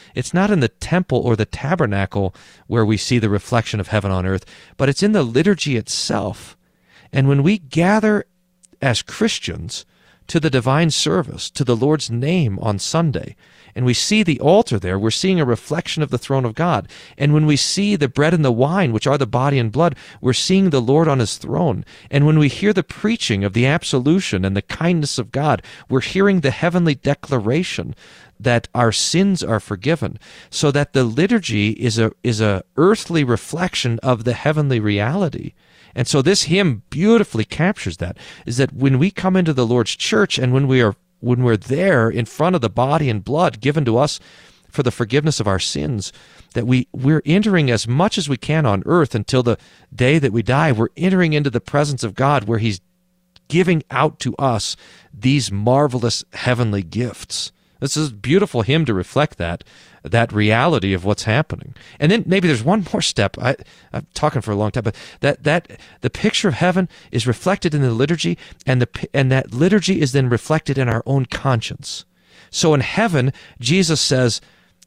the temple or the tabernacle where we see the reflection of heaven on earth, but it's in the liturgy itself. And when we gather as Christians to the divine service, to the Lord's name on Sunday, and we see the altar there, we're seeing a reflection of the throne of God. And when we see the bread and the wine, which are the body and blood, we're seeing the Lord on his throne. And when we hear the preaching of the absolution and the kindness of God, we're hearing the heavenly declaration that our sins are forgiven, so that the liturgy is a earthly reflection of the heavenly reality. And so this hymn beautifully captures that, is that when we come into the Lord's church and when we're there in front of the body and blood given to us for the forgiveness of our sins, that we're entering as much as we can on earth until the day that we die. We're entering into the presence of God where he's giving out to us these marvelous heavenly gifts. This is a beautiful hymn to reflect that reality of what's happening. And then maybe there's one more step. I'm talking for a long time, but that the picture of heaven is reflected in the liturgy, and that liturgy is then reflected in our own conscience. So in heaven, Jesus says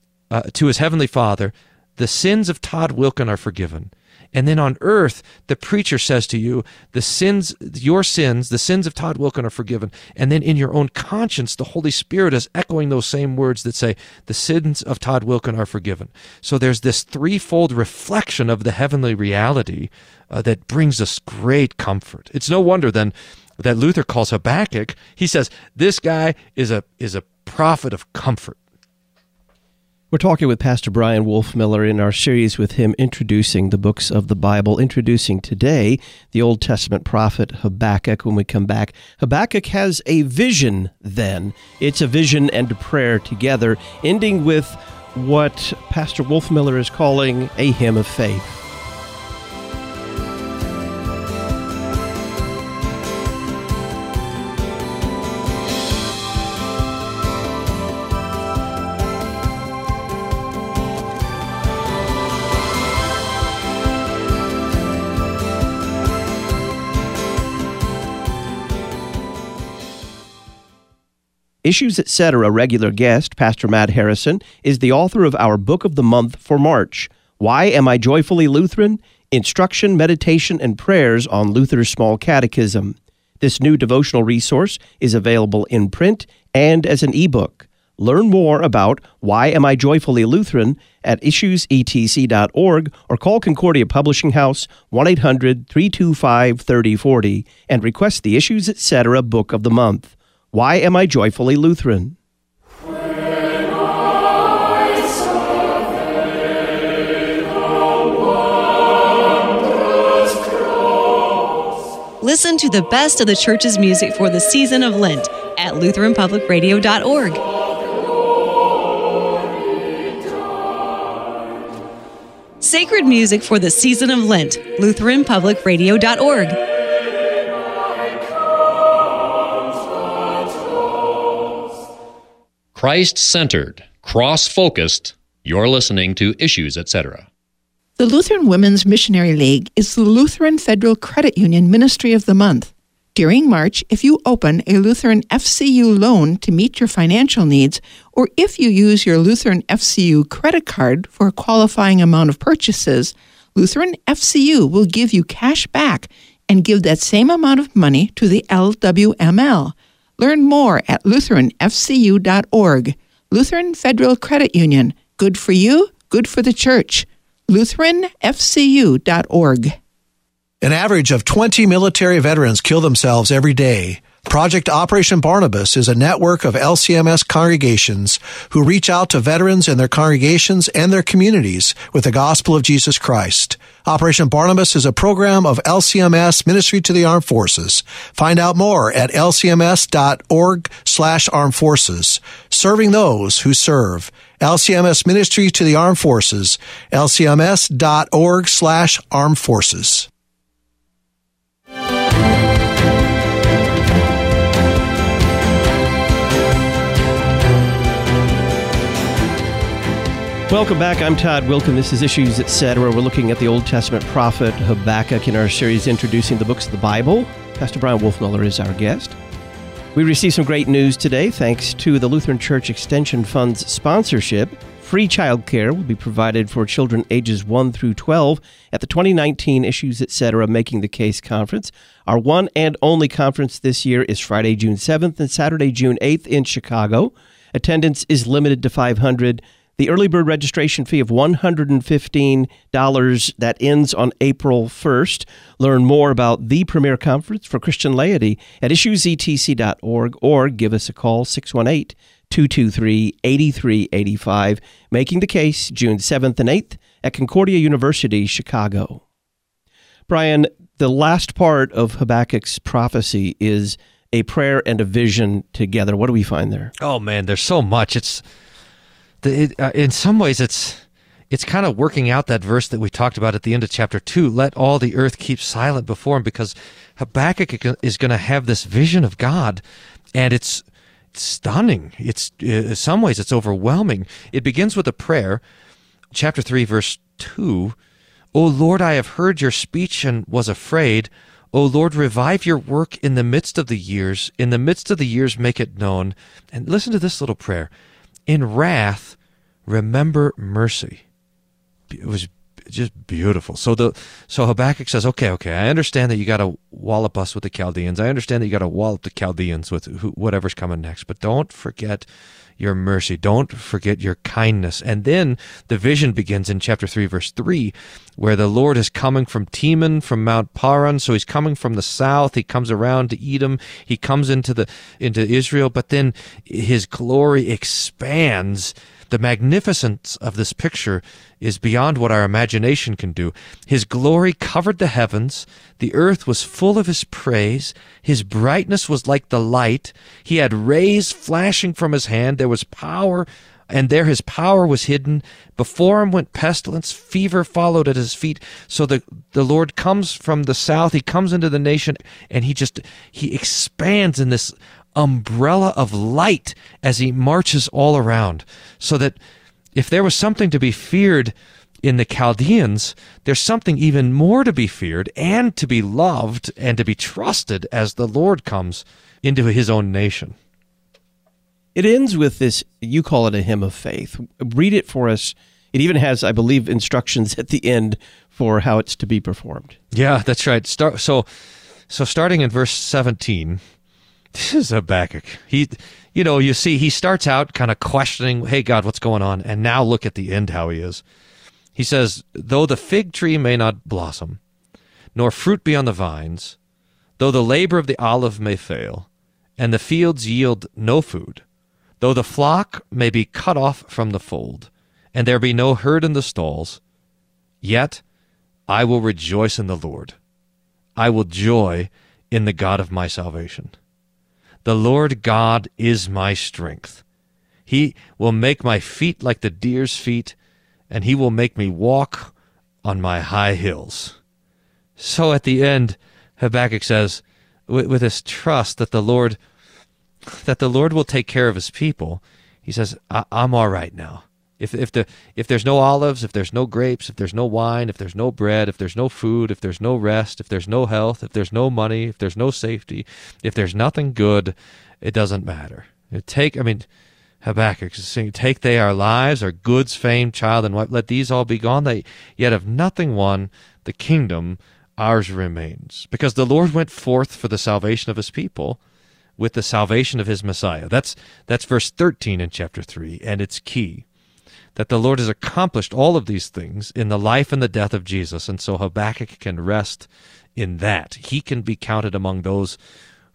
to his heavenly Father, "The sins of Todd Wilkin are forgiven." And then on earth, the preacher says to you, your sins, the sins of Todd Wilkin are forgiven. And then in your own conscience, the Holy Spirit is echoing those same words that say, the sins of Todd Wilkin are forgiven. So there's this threefold reflection of the heavenly reality that brings us great comfort. It's no wonder then that Luther calls Habakkuk, he says, this guy is a prophet of comfort. We're talking with Pastor Brian Wolfmueller in our series with him introducing the books of the Bible, introducing today the Old Testament prophet Habakkuk. When we come back, Habakkuk has a vision then. It's a vision and a prayer together, ending with what Pastor Wolfmueller is calling a hymn of faith. Issues, Etc. regular guest, Pastor Matt Harrison, is the author of our Book of the Month for March, Why Am I Joyfully Lutheran? Instruction, Meditation, and Prayers on Luther's Small Catechism. This new devotional resource is available in print and as an ebook. Learn more about Why Am I Joyfully Lutheran at issuesetc.org or call Concordia Publishing House 1-800-325-3040 and request the Issues, Etc. Book of the Month. Why Am I Joyfully Lutheran? Listen to the best of the church's music for the season of Lent at LutheranPublicRadio.org. Sacred music for the season of Lent, LutheranPublicRadio.org. Christ-centered, cross-focused, you're listening to Issues, Etc. The Lutheran Women's Missionary League is the Lutheran Federal Credit Union Ministry of the Month. During March, if you open a Lutheran FCU loan to meet your financial needs, or if you use your Lutheran FCU credit card for a qualifying amount of purchases, Lutheran FCU will give you cash back and give that same amount of money to the LWML. Learn more at LutheranFCU.org. Lutheran Federal Credit Union. Good for you, good for the church. LutheranFCU.org. An average of 20 military veterans kill themselves every day. Project Operation Barnabas is a network of LCMS congregations who reach out to veterans in their congregations and their communities with the gospel of Jesus Christ. Operation Barnabas is a program of LCMS Ministry to the Armed Forces. Find out more at lcms.org/armed forces. Serving those who serve. LCMS Ministry to the Armed Forces. lcms.org/armed forces. Welcome back. I'm Todd Wilkin. This is Issues Etc. We're looking at the Old Testament prophet Habakkuk in our series introducing the books of the Bible. Pastor Brian Wolfmuller is our guest. We received some great news today thanks to the Lutheran Church Extension Fund's sponsorship. Free childcare will be provided for children ages 1 through 12 at the 2019 Issues Etc. Making the Case Conference. Our one and only conference this year is Friday, June 7th and Saturday, June 8th in Chicago. Attendance is limited to 500. The early bird registration fee of $115 that ends on April 1st. Learn more about the premier conference for Christian laity at issuesetc.org or give us a call, 618-223-8385. Making the Case, June 7th and 8th at Concordia University, Chicago. Brian, the last part of Habakkuk's prophecy is a prayer and a vision together. What do we find there? Oh, man, there's so much. In some ways, it's kind of working out that verse that we talked about at the end of chapter 2. Let all the earth keep silent before him, because Habakkuk is going to have this vision of God, and it's stunning. It's in some ways, it's overwhelming. It begins with a prayer, chapter 3, verse 2. O Lord, I have heard your speech and was afraid. O Lord, revive your work in the midst of the years. In the midst of the years, make it known. And listen to this little prayer. In wrath, remember mercy. It was just beautiful. So Habakkuk says, okay, I understand that you got to wallop us with the Chaldeans. I understand that you got to wallop the Chaldeans with whatever's coming next. But don't forget your mercy. Don't forget your kindness. And then the vision begins in chapter 3, verse 3, where the Lord is coming from Teman, from Mount Paran. So he's coming from the south. He comes around to Edom. He comes into Israel, but then his glory expands. The magnificence of this picture is beyond what our imagination can do. His glory covered the heavens. The earth was full of his praise. His brightness was like the light. He had rays flashing from his hand. There was power, and there his power was hidden. Before him went pestilence. Fever followed at his feet. So the Lord comes from the south. He comes into the nation, and he expands in this umbrella of light as he marches all around, so that if there was something to be feared in the Chaldeans, there's something even more to be feared and to be loved and to be trusted as the Lord comes into his own nation. It ends with this, you call it a hymn of faith. Read it for us. It even has, I believe, instructions at the end for how it's to be performed. Yeah, that's right. So starting in verse 17, this is Habakkuk. You see, he starts out kind of questioning, hey, God, what's going on? And now look at the end, how he is. He says, though the fig tree may not blossom, nor fruit be on the vines, though the labor of the olive may fail, and the fields yield no food, though the flock may be cut off from the fold, and there be no herd in the stalls, yet I will rejoice in the Lord. I will joy in the God of my salvation. The Lord God is my strength. He will make my feet like the deer's feet, and he will make me walk on my high hills. So at the end, Habakkuk says, with this trust that the Lord will take care of his people, he says, I'm all right now. If there's no olives, if there's no grapes, if there's no wine, if there's no bread, if there's no food, if there's no rest, if there's no health, if there's no money, if there's no safety, if there's nothing good, it doesn't matter. Habakkuk is saying, take they our lives, our goods, fame, child, and wife, let these all be gone. They yet have nothing won, the kingdom ours remains. Because the Lord went forth for the salvation of his people with the salvation of his Messiah. That's verse 13 in chapter 3, and it's key that the Lord has accomplished all of these things in the life and the death of Jesus, and so Habakkuk can rest in that. He can be counted among those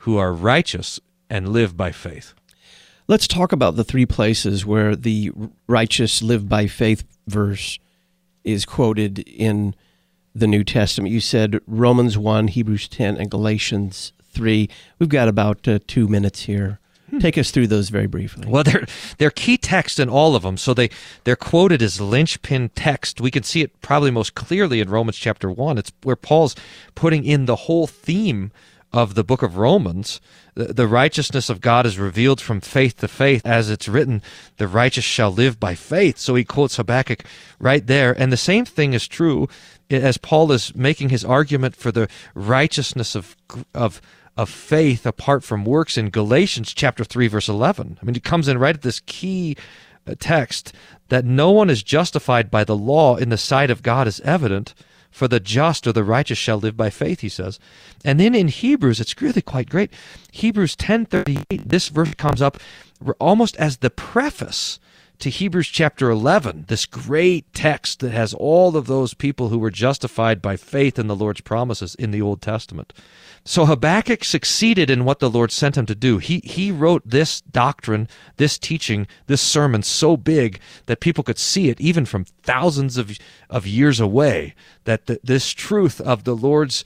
who are righteous and live by faith. Let's talk about the three places where the righteous live by faith verse is quoted in the New Testament. You said Romans 1, Hebrews 10, and Galatians 3. We've got about 2 minutes here. Take us through those very briefly. Well, they're key text in all of them, so they're quoted as linchpin text. We can see it probably most clearly in Romans chapter 1. It's where Paul's putting in the whole theme of the book of Romans. The righteousness of God is revealed from faith to faith. As it's written, the righteous shall live by faith. So he quotes Habakkuk right there. And the same thing is true as Paul is making his argument for the righteousness of faith apart from works in Galatians chapter 3, verse 11. I mean, it comes in right at this key text that no one is justified by the law in the sight of God is evident, for the just or the righteous shall live by faith, he says. And then in Hebrews, it's really quite great. Hebrews 10:38, this verse comes up almost as the preface to Hebrews chapter 11, this great text that has all of those people who were justified by faith in the Lord's promises in the Old Testament. So Habakkuk succeeded in what the Lord sent him to do. He wrote this doctrine, this teaching, this sermon so big that people could see it even from thousands of years away, that this truth of the Lord's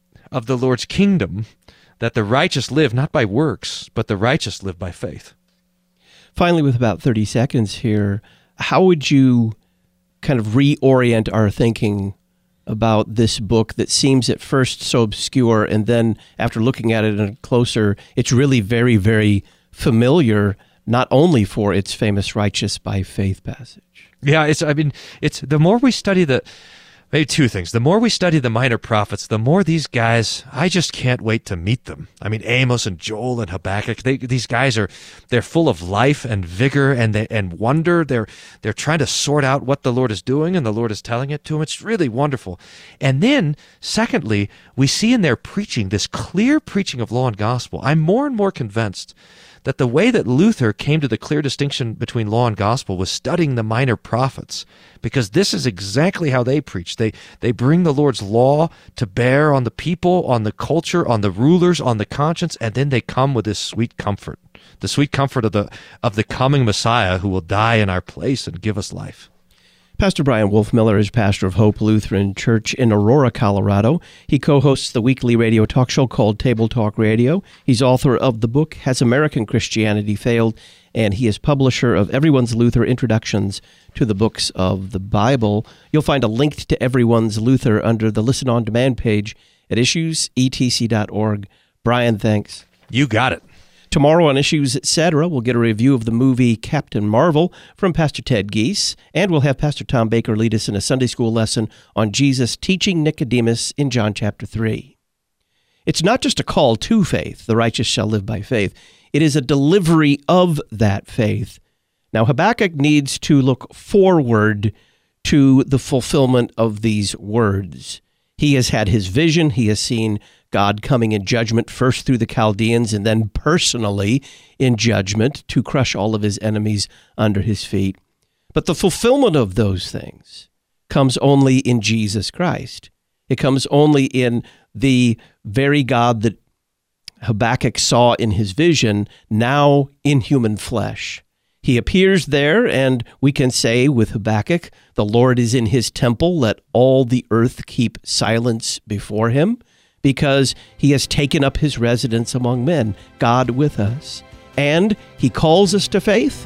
kingdom, that the righteous live not by works, but the righteous live by faith. Finally, with about 30 seconds here, how would you kind of reorient our thinking about this book that seems at first so obscure, and then after looking at it closer, it's really very, very familiar, not only for its famous righteous by faith passage? Yeah, it's the more we study maybe two things. The more we study the minor prophets, the more these guys, I just can't wait to meet them. I mean, Amos and Joel and Habakkuk, these guys they're full of life and vigor and wonder. They're trying to sort out what the Lord is doing, and the Lord is telling it to them. It's really wonderful. And then, secondly, we see in their preaching, this clear preaching of law and gospel. I'm more and more convinced that the way that Luther came to the clear distinction between law and gospel was studying the minor prophets, because this is exactly how they preach. They bring the Lord's law to bear on the people, on the culture, on the rulers, on the conscience, and then they come with this sweet comfort, the sweet comfort of the coming Messiah who will die in our place and give us life. Pastor Brian Wolfmiller is pastor of Hope Lutheran Church in Aurora, Colorado. He co-hosts the weekly radio talk show called Table Talk Radio. He's author of the book, Has American Christianity Failed? And he is publisher of Everyone's Luther Introductions to the Books of the Bible. You'll find a link to Everyone's Luther under the Listen On Demand page at issuesetc.org. Brian, thanks. You got it. Tomorrow on Issues Etc., we'll get a review of the movie Captain Marvel from Pastor Ted Geese, and we'll have Pastor Tom Baker lead us in a Sunday school lesson on Jesus teaching Nicodemus in John chapter 3. It's not just a call to faith, the righteous shall live by faith. It is a delivery of that faith. Now, Habakkuk needs to look forward to the fulfillment of these words. He has had his vision. He has seen God coming in judgment, first through the Chaldeans and then personally in judgment to crush all of his enemies under his feet. But the fulfillment of those things comes only in Jesus Christ. It comes only in the very God that Habakkuk saw in his vision, now in human flesh. He appears there, and we can say with Habakkuk, the Lord is in his temple, let all the earth keep silence before him, because he has taken up his residence among men, God with us. And he calls us to faith,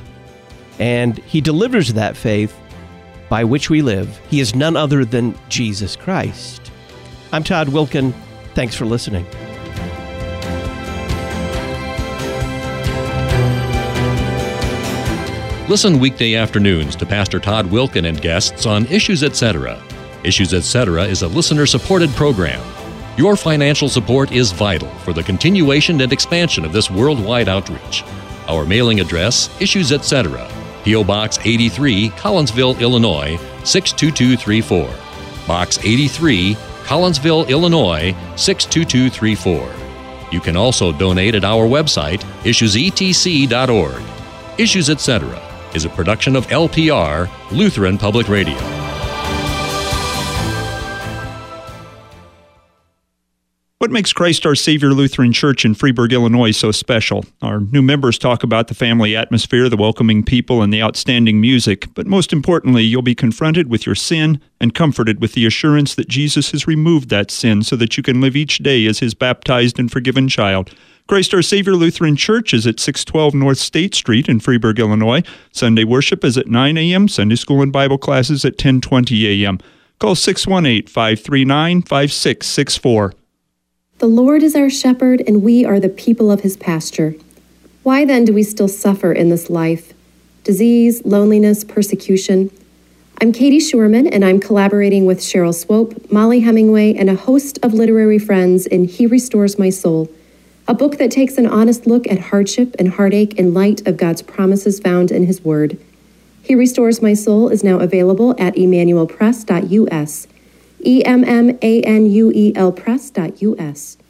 and he delivers that faith by which we live. He is none other than Jesus Christ. I'm Todd Wilken. Thanks for listening. Listen weekday afternoons to Pastor Todd Wilken and guests on Issues Etc. Issues Etc. is a listener-supported program. Your financial support is vital for the continuation and expansion of this worldwide outreach. Our mailing address, Issues Etc., P.O. Box 83, Collinsville, Illinois, 62234. Box 83, Collinsville, Illinois, 62234. You can also donate at our website, issuesetc.org. Issues Etc. is a production of LPR, Lutheran Public Radio. What makes Christ Our Savior Lutheran Church in Freeburg, Illinois so special? Our new members talk about the family atmosphere, the welcoming people, and the outstanding music. But most importantly, you'll be confronted with your sin and comforted with the assurance that Jesus has removed that sin so that you can live each day as His baptized and forgiven child. Christ Our Savior Lutheran Church is at 612 North State Street in Freeburg, Illinois. Sunday worship is at 9 a.m., Sunday school and Bible classes at 10:20 a.m. Call 618-539-5664. The Lord is our shepherd, and we are the people of His pasture. Why then do we still suffer in this life? Disease, loneliness, persecution. I'm Katie Schurman, and I'm collaborating with Cheryl Swope, Molly Hemingway, and a host of literary friends in He Restores My Soul, a book that takes an honest look at hardship and heartache in light of God's promises found in His Word. He Restores My Soul is now available at emmanuelpress.us. EMMANUEL Press.us.